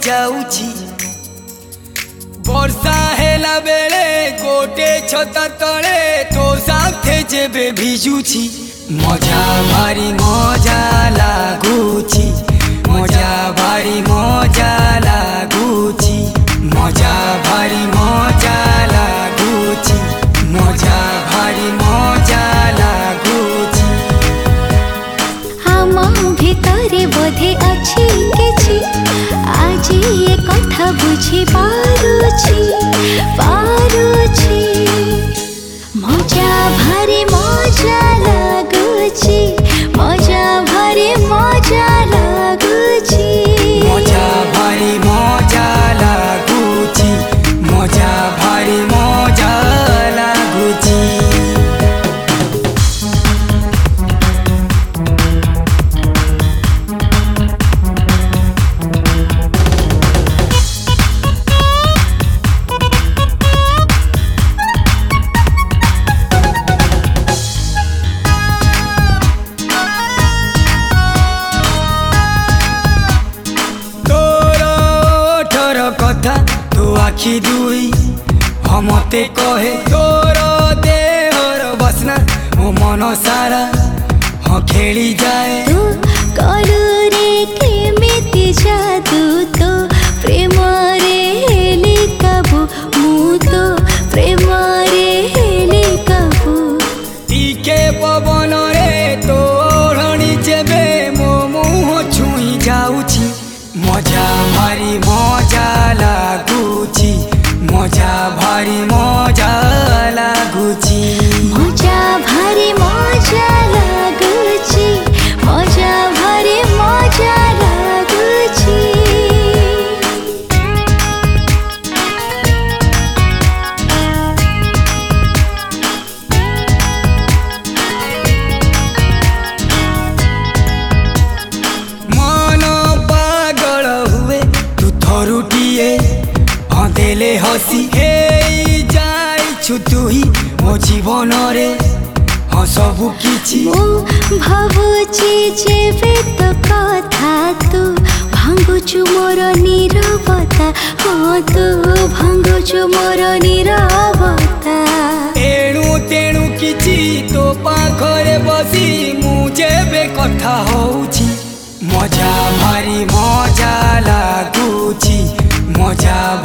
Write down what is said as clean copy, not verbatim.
जाऊची वर्षा हेला बेले गोटे छता तले तो साथे जेबे भिजुची मजा भारी मजा लागुची मजा भारी मजा लागुची मजा भारी मजा लागुची मजा भारी मजा लागुची आम भितरे बोधे अच्छी किछि आज ये कथा बुझी पारुछि मजा भारी मजा लागुछि मजा भारी मजा लागुछि मजा भारी मजा लागुछि मजा भारी मजा लागुछि कथा तो आखि दुई हमते कहे तोर देहर बसना मो मन सारा हाँ खेली जाए तू करू रे केमिति जादू तो प्रेम रे हेले काबू मु तो प्रेम रे हेले काबू टीके पवन रे तो ओढ़णी जेबे मो मुँह छुई जाऊची मजा भारी मजा लागुची मजा भारी मजा लागुची मजा भारी मजा लागुची मजा भारी मजा लागुची देले हसी हे जाइछु तुही मो जीवन रे हाँ सबु किछि मो भाबुची जेबे तो कथा तू भांगुछु मोर नीरवता हाँ तू भांगुछु मोर नीरवता एणु तेणु किछि तो पाखरे बसी मु जेबे कथा होउछि मजा भारी मजा लागुछि मजा